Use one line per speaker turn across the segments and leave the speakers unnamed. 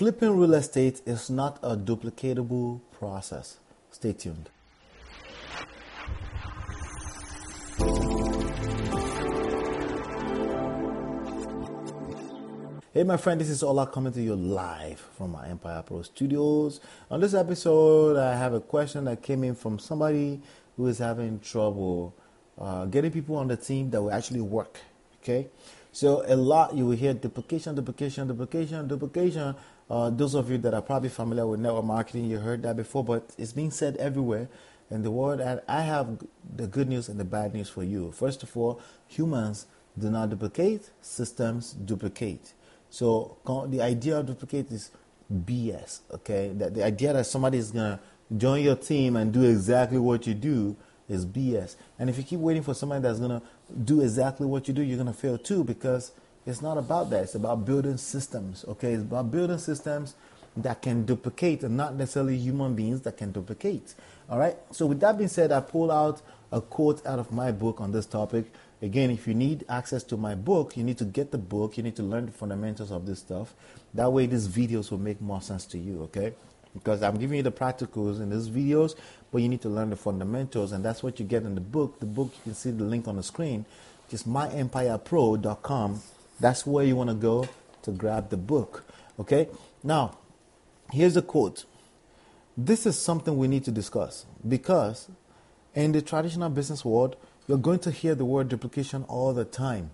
Flipping real estate is not a duplicatable process. Stay tuned. Hey my friend, this is Ola coming to you live from my Empire Pro Studios. On this episode, I have a question that came in from somebody who is having trouble getting people on the team that will actually work. Okay, so a lot you will hear duplication. Those of you that are probably familiar with network marketing, you heard that before, but it's being said everywhere in the world. And I have the good news and the bad news for you. First of all, humans do not duplicate, systems duplicate. So the idea of duplicate is BS, okay? That the idea that somebody is going to join your team and do exactly what you do is BS. And if you keep waiting for somebody that's going to do exactly what you do, you're going to fail too, because it's not about that. It's about building systems, okay? It's about building systems that can duplicate and not necessarily human beings that can duplicate, all right? So with that being said, I pulled out a quote out of my book on this topic. Again, if you need access to my book, you need to get the book. You need to learn the fundamentals of this stuff. That way, these videos will make more sense to you, okay? Because I'm giving you the practicals in these videos, but you need to learn the fundamentals, and that's what you get in the book. The book, you can see the link on the screen, which is myempirepro.com. That's where you want to go to grab the book, okay? Now, here's a quote. This is something we need to discuss, because in the traditional business world, you're going to hear the word duplication all the time.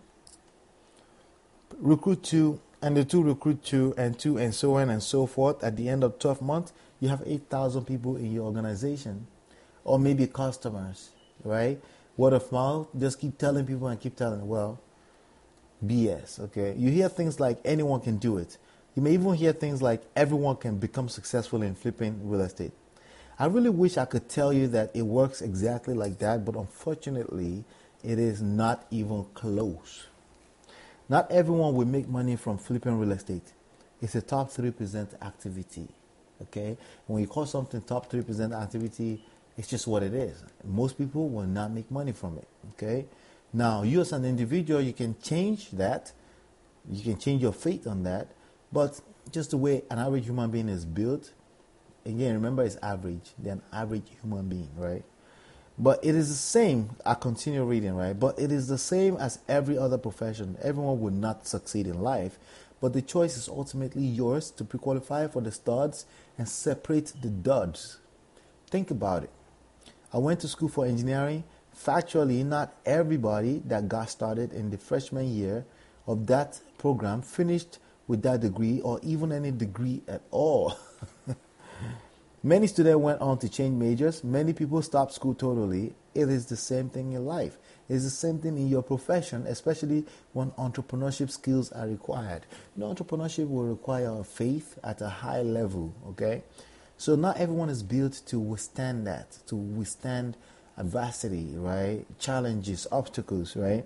Recruit two, and the two recruit two, and so on and so forth. At the end of 12 months, you have 8,000 people in your organization, or maybe customers, right? Word of mouth, just keep telling people and keep telling. Well, BS, okay? You hear things like anyone can do it. You may even hear things like everyone can become successful in flipping real estate. I really wish I could tell you that it works exactly like that, but unfortunately, it is not even close. Not everyone will make money from flipping real estate. It's a top 3% activity, okay? When you call something top 3% activity, it's just what it is. Most people will not make money from it, okay? Now, you as an individual, you can change that. You can change your fate on that, but just the way an average human being is built, again, remember it's average. They're an average human being, right? But it is the same. I continue reading, right? But it is the same as every other profession. Everyone would not succeed in life. But the choice is ultimately yours to pre-qualify for the studs and separate the duds. Think about it. I went to school for engineering. Factually, not everybody that got started in the freshman year of that program finished with that degree or even any degree at all. Many students went on to change majors. Many people stopped school totally. It is the same thing in life. It is the same thing in your profession, especially when entrepreneurship skills are required. You know, entrepreneurship will require faith at a high level, okay? So not everyone is built to withstand that, to withstand adversity, right? Challenges, obstacles, right?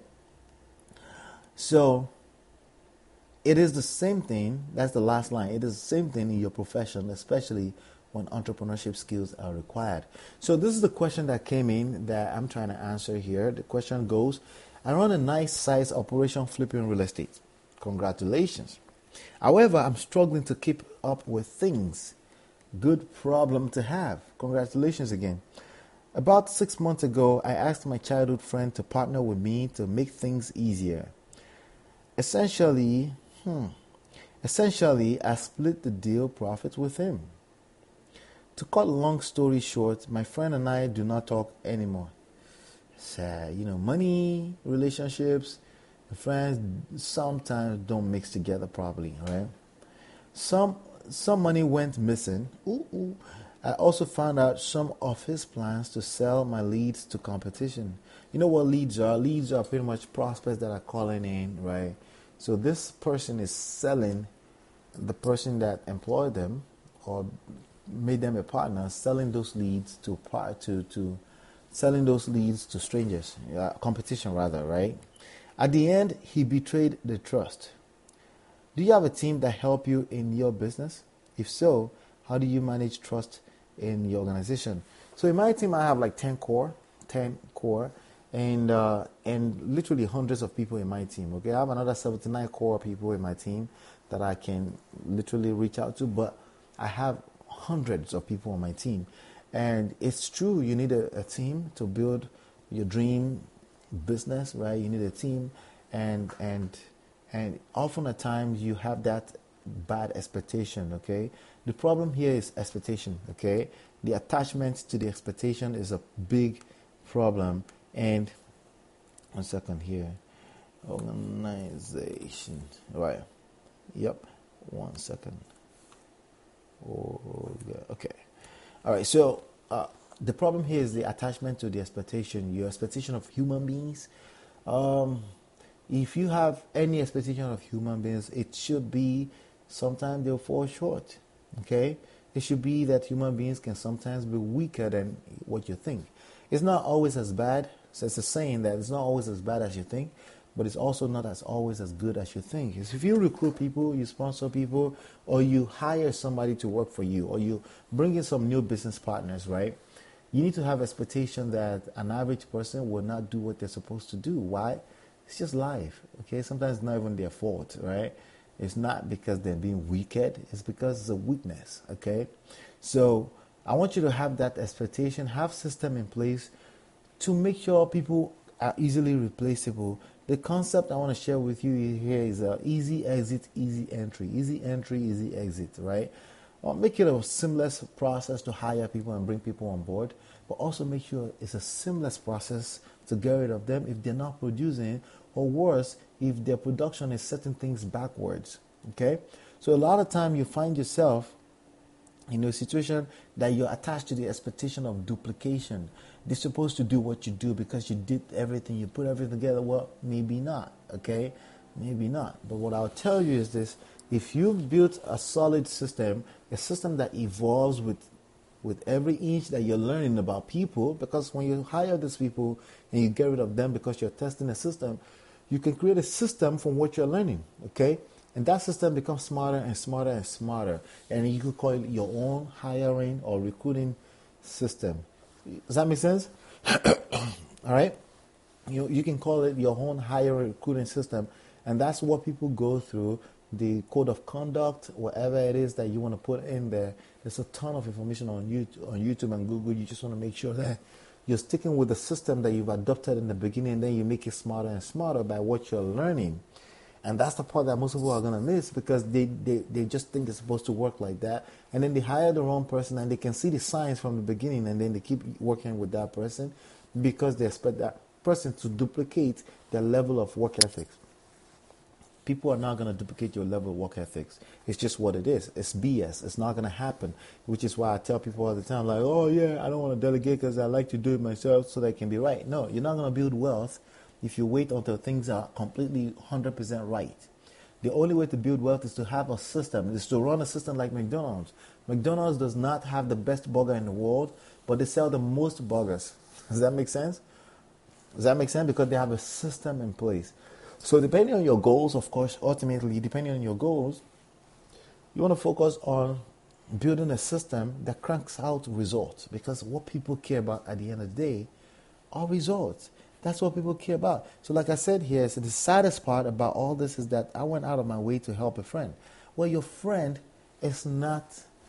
So it is the same thing. That's the last line. It is the same thing in your profession, especially when entrepreneurship skills are required. So this is the question that came in that I'm trying to answer here. The question goes, I run a nice size operation flipping real estate. Congratulations. However, I'm struggling to keep up with things. Good problem to have. Congratulations again. About 6 months ago, I asked my childhood friend to partner with me to make things easier. Essentially, I split the deal profits with him. To cut a long story short, my friend and I do not talk anymore. Sad, money, relationships, and friends sometimes don't mix together properly, right? Some money went missing. I also found out some of his plans to sell my leads to competition. You know what leads are? Leads are pretty much prospects that are calling in, right? So this person is selling the person that employed them or made them a partner, selling those leads to strangers, competition rather, right? At the end, he betrayed the trust. Do you have a team that help you in your business? If so, how do you manage trust in your organization? So in my team, I have like 10 core, and literally hundreds of people in my team. Okay, I have another 79 core people in my team that I can literally reach out to, but I have hundreds of people on my team. And it's true, you need a team to build your dream business, right? You need a team, and often at times you have that bad expectation, okay? The problem here is expectation, okay? The attachment to the expectation is a big problem. And 1 second here. Organization. Right. Yep. 1 second. Oh, yeah. Okay. All right. So the problem here is the attachment to the expectation. Your expectation of human beings. If you have any expectation of human beings, it should be sometimes they'll fall short. Okay. It should be that human beings can sometimes be weaker than what you think. It's not always as bad. So it's a saying that it's not always as bad as you think, but it's also not as always as good as you think. It's if you recruit people, you sponsor people, or you hire somebody to work for you, or you bring in some new business partners, right? You need to have expectation that an average person will not do what they're supposed to do. Why? It's just life, okay? Sometimes it's not even their fault, right? It's not because they're being wicked. It's because it's a weakness, okay? So I want you to have that expectation, have system in place to make sure people are easily replaceable. The concept I want to share with you here is easy exit, easy entry. Easy entry, easy exit, right? Or make it a seamless process to hire people and bring people on board, but also make sure it's a seamless process to get rid of them if they're not producing, or worse, if their production is setting things backwards, okay? So a lot of time you find yourself in a situation that you're attached to the expectation of duplication. They're supposed to do what you do because you did everything, you put everything together. Well, maybe not, okay? Maybe not. But what I'll tell you is this: if you've built a solid system, a system that evolves with every inch that you're learning about people, because when you hire these people and you get rid of them because you're testing a system, you can create a system from what you're learning, okay? And that system becomes smarter and smarter and smarter. And you could call it your own hiring or recruiting system. Does that make sense? All right? You can call it your own hiring recruiting system. And that's what people go through. The code of conduct, whatever it is that you want to put in there. There's a ton of information on YouTube and Google. You just want to make sure that you're sticking with the system that you've adopted in the beginning, and then you make it smarter and smarter by what you're learning. And that's the part that most people are going to miss, because they just think it's supposed to work like that. And then they hire the wrong person, and they can see the signs from the beginning, and then they keep working with that person because they expect that person to duplicate their level of work ethics. People are not going to duplicate your level of work ethics. It's just what it is. It's BS. It's not going to happen, which is why I tell people all the time, like, oh, yeah, I don't want to delegate because I like to do it myself so that I can be right. No, you're not going to build wealth if you wait until things are completely 100% right. The only way to build wealth is to have a system, is to run a system like McDonald's. McDonald's does not have the best burger in the world, but they sell the most burgers. Does that make sense? Does that make sense? Because they have a system in place. So depending on your goals, of course, ultimately, depending on your goals, you want to focus on building a system that cranks out results. Because what people care about at the end of the day are results. That's what people care about. So like I said here, so the saddest part about all this is that I went out of my way to help a friend. Well, your friend is not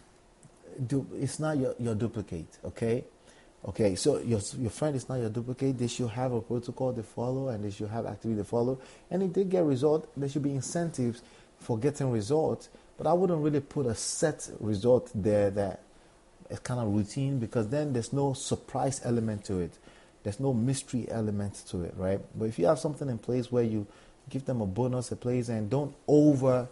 your duplicate, okay? Okay, so your friend is not your duplicate. They should have a protocol they follow, and they should have activity they follow. And if they get results, there should be incentives for getting results. But I wouldn't really put a set result there that is kind of routine, because then there's no surprise element to it. There's no mystery element to it, right? But if you have something in place where you give them a bonus, a place, and don't over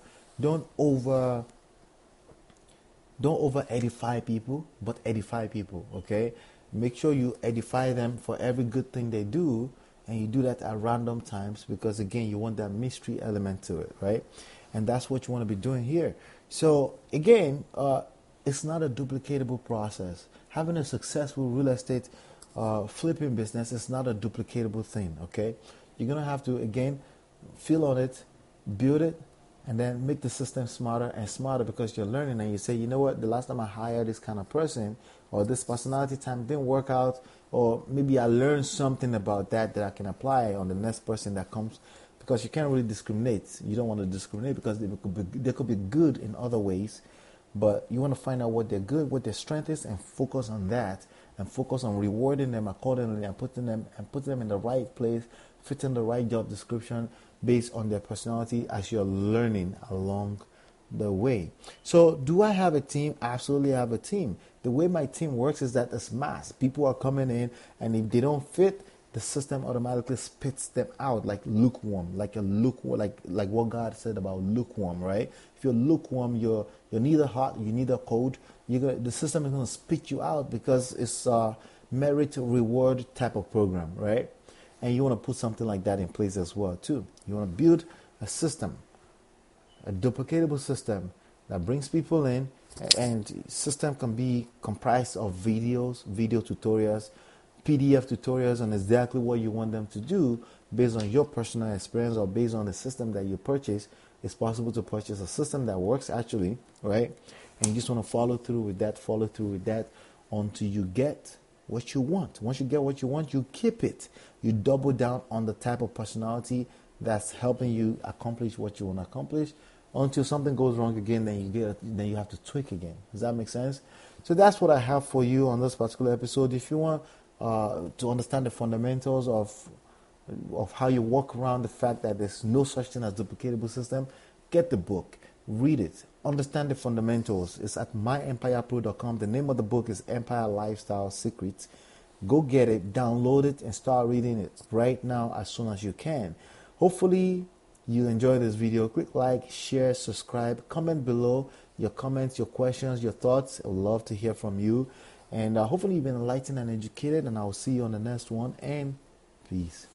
edify people, but edify people, okay? Make sure you edify them for every good thing they do, and you do that at random times, because again, you want that mystery element to it, right? And that's what you want to be doing here. So again, it's not a duplicatable process. Having a successful real estate flipping business is not a duplicatable thing, okay? You're going to have to, again, feel on it, build it, and then make the system smarter and smarter, because you're learning, and you say, you know what, the last time I hired this kind of person, or this personality type didn't work out, or maybe I learned something about that I can apply on the next person that comes, because you can't really discriminate. You don't want to discriminate because they could be good in other ways, but you want to find out what they're good, what their strength is, and focus on that, and focus on rewarding them accordingly, and putting them in the right place, fitting the right job description based on their personality as you're learning along the way. So, do I have a team? Absolutely, I have a team. The way my team works is that it's mass. People are coming in, and if they don't fit, the system automatically spits them out like lukewarm, like what God said about lukewarm, right? If you're lukewarm, you're neither hot, you're neither cold. The system is going to spit you out because it's a merit reward type of program, right? And you want to put something like that in place as well too. You want to build a system, a duplicatable system that brings people in, and system can be comprised of videos, video tutorials, PDF tutorials on exactly what you want them to do based on your personal experience or based on the system that you purchase. It's possible to purchase a system that works actually, right? And you just want to follow through with that until you get what you want. Once you get what you want, you keep it. You double down on the type of personality that's helping you accomplish what you want to accomplish. Until something goes wrong again, then you have to tweak again. Does that make sense? So that's what I have for you on this particular episode. If you want to understand the fundamentals of how you walk around the fact that there's no such thing as duplicatable system, get the book, read it, understand the fundamentals. It's at myempirepro.com. The name of the book is Empire Lifestyle Secrets. Go get it, download it, and start reading it right now as soon as you can. Hopefully you enjoy this video. Quick like, share, subscribe, comment below your comments, your questions, your thoughts. I would love to hear from you. And hopefully you've been enlightened and educated, and I'll see you on the next one. And peace.